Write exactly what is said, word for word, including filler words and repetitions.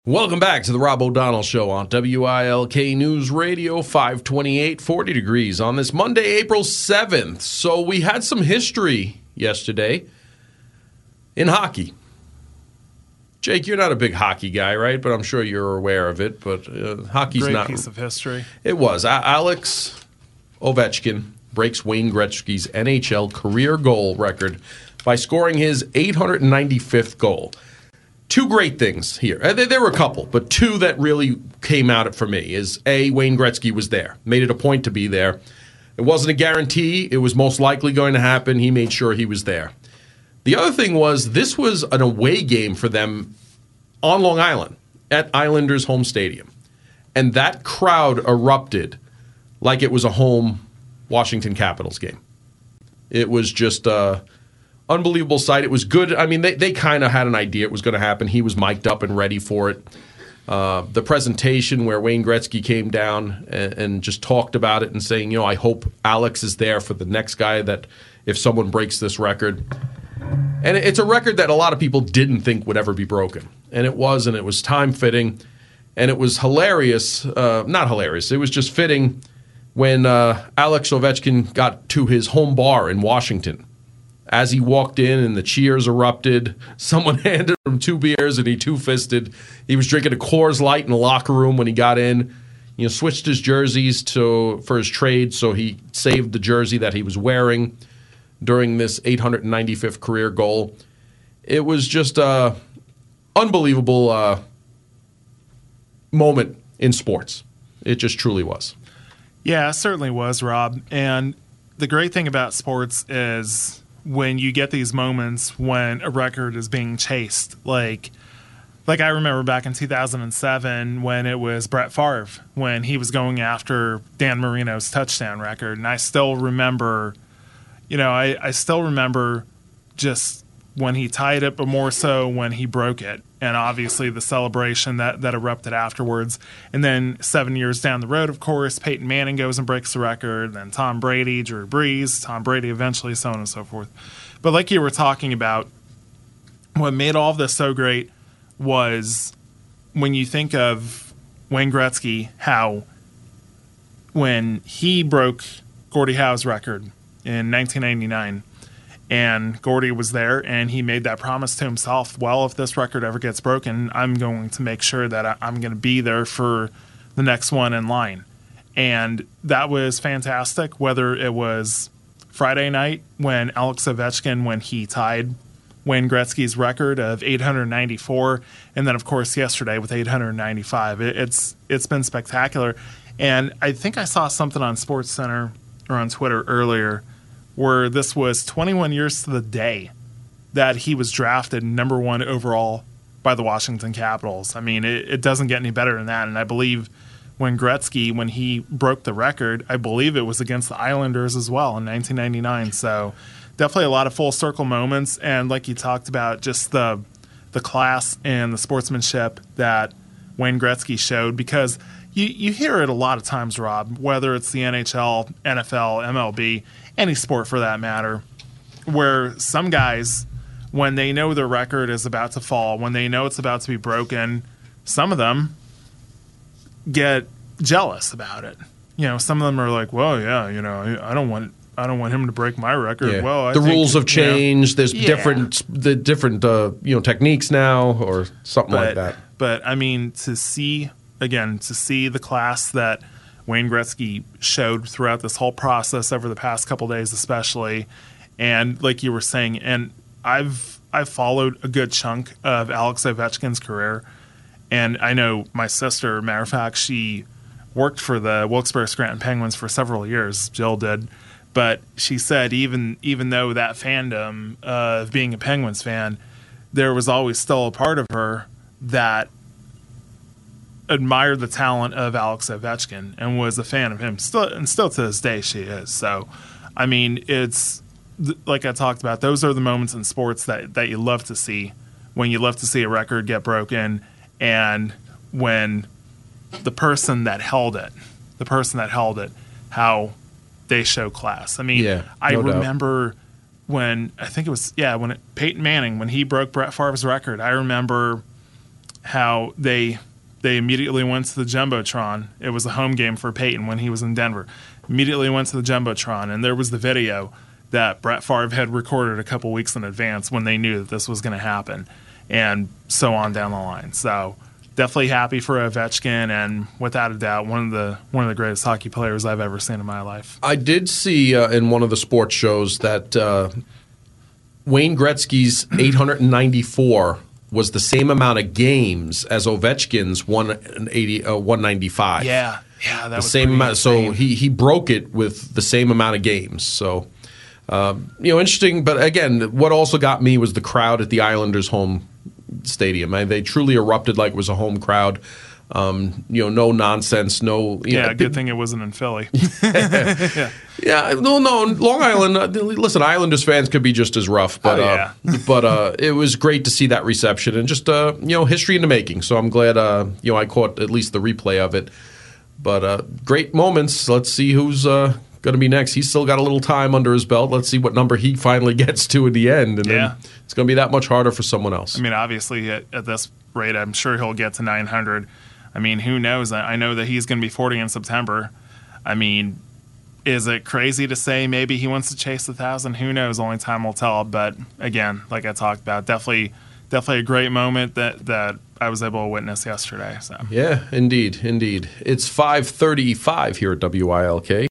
Welcome back to the Rob O'Donnell Show on W I L K News Radio, five twenty-eight, forty degrees on this Monday, April seventh. So we had some history yesterday in hockey. Jake, you're not a big hockey guy, right? But I'm sure you're aware of it. But uh, hockey's Great not. Great piece of history. It was. A- Alex Ovechkin breaks Wayne Gretzky's N H L career goal record by scoring his eight hundred ninety-fifth goal. Two great things here. There were a couple, but two that really came out for me is, A, Wayne Gretzky was there. Made it a point to be there. It wasn't a guarantee. It was most likely going to happen. He made sure he was there. The other thing was this was an away game for them on Long Island at Islanders' home stadium. And that crowd erupted like it was a home Washington Capitals game. It was just a unbelievable sight. It was good. I mean, they, they kind of had an idea it was going to happen. He was mic'd up and ready for it. Uh, the presentation where Wayne Gretzky came down and, and just talked about it and saying, you know, I hope Alex is there for the next guy that if someone breaks this record. And it's a record that a lot of people didn't think would ever be broken. And it was, and it was time-fitting. And it was hilarious. Uh, not hilarious. It was just fitting when uh, Alex Ovechkin got to his home bar in Washington. As he walked in and the cheers erupted, someone handed him two beers and he two-fisted. He was drinking a Coors Light in the locker room when he got in. You know, switched his jerseys to for his trade, so he saved the jersey that he was wearing during this eight hundred ninety-fifth career goal. It was just a unbelievable uh, moment in sports. It just truly was. Yeah, it certainly was, Rob. And the great thing about sports is when you get these moments when a record is being chased, like like I remember back in two thousand seven when it was Brett Favre, when he was going after Dan Marino's touchdown record. And I still remember, you know, I, I still remember just when he tied it, but more so when he broke it. And obviously the celebration that, that erupted afterwards. And then seven years down the road, of course, Peyton Manning goes and breaks the record. Then Tom Brady, Drew Brees, Tom Brady eventually, so on and so forth. But like you were talking about, what made all of this so great was when you think of Wayne Gretzky, how when he broke Gordie Howe's record in nineteen ninety-nine, and Gordie was there, and he made that promise to himself, well, if this record ever gets broken, I'm going to make sure that I'm going to be there for the next one in line. And that was fantastic, whether it was Friday night when Alex Ovechkin, when he tied Wayne Gretzky's record of eight hundred ninety-four, and then, of course, yesterday with eight hundred ninety-five. It, it's It's been spectacular. And I think I saw something on SportsCenter or on Twitter earlier where this was twenty-one years to the day that he was drafted number one overall by the Washington Capitals. I mean, it, it doesn't get any better than that. And I believe when Gretzky, when he broke the record, I believe it was against the Islanders as well in nineteen ninety-nine. So definitely a lot of full circle moments. And like you talked about, just the the class and the sportsmanship that Wayne Gretzky showed, because you, you hear it a lot of times, Rob, whether it's the N H L, N F L, M L B, any sport for that matter, where some guys, when they know their record is about to fall, when they know it's about to be broken, some of them get jealous about it. You know, some of them are like, well, yeah, you know, I don't want I don't want him to break my record. Yeah. Well, I the think, rules have changed. You know, There's yeah. different the different uh, you know techniques now or something but, like that. But I mean, to see again, to see the class that Wayne Gretzky showed throughout this whole process over the past couple days, especially, and like you were saying, and I've I've followed a good chunk of Alex Ovechkin's career, and I know my sister, matter of fact, she worked for the Wilkes-Barre Scranton Penguins for several years. Jill did. But she said even even though that fandom of being a Penguins fan, there was always still a part of her that admired the talent of Alex Ovechkin and was a fan of him. Still, and still to this day she is. So, I mean, it's like I talked about, those are the moments in sports that, that you love to see, when you love to see a record get broken, and when the person that held it, the person that held it, how they show class. I mean, yeah, I no remember doubt. when, I think it was, yeah, when it, Peyton Manning, when he broke Brett Favre's record, I remember how they they immediately went to the Jumbotron. It was a home game for Peyton when he was in Denver. Immediately went to the Jumbotron, and there was the video that Brett Favre had recorded a couple weeks in advance when they knew that this was going to happen, and so on down the line. So definitely happy for Ovechkin, and without a doubt, one of the one of the greatest hockey players I've ever seen in my life. I did see uh, in one of the sports shows that uh, Wayne Gretzky's eight hundred ninety-four was the same amount of games as Ovechkin's one eighty, uh, one ninety-five. Yeah, yeah, that the was same amount. insane. So he he broke it with the same amount of games. So um, you know, interesting. But again, what also got me was the crowd at the Islanders' home stadium. I, they truly erupted like it was a home crowd. Um, you know, no nonsense, no. You Yeah, know, good thing it wasn't in Philly. Yeah, no, no. Long Island. Uh, listen, Islanders fans could be just as rough, but Oh, yeah. uh, but uh, it was great to see that reception and just uh, you know, history in the making. So I'm glad uh, you know, I caught at least the replay of it. But uh, great moments. Let's see who's uh, going to be next. He's still got a little time under his belt. Let's see what number he finally gets to at the end, and Yeah. then it's going to be that much harder for someone else. I mean, obviously, at, at this rate, I'm sure he'll get to nine hundred. I mean, who knows? I, I know that he's going to be forty in September. I mean, is it crazy to say maybe he wants to chase the thousand? Who knows? Only time will tell. But again, like I talked about, definitely, definitely a great moment that that I was able to witness yesterday. So Yeah, indeed, indeed. It's five thirty-five here at W I L K.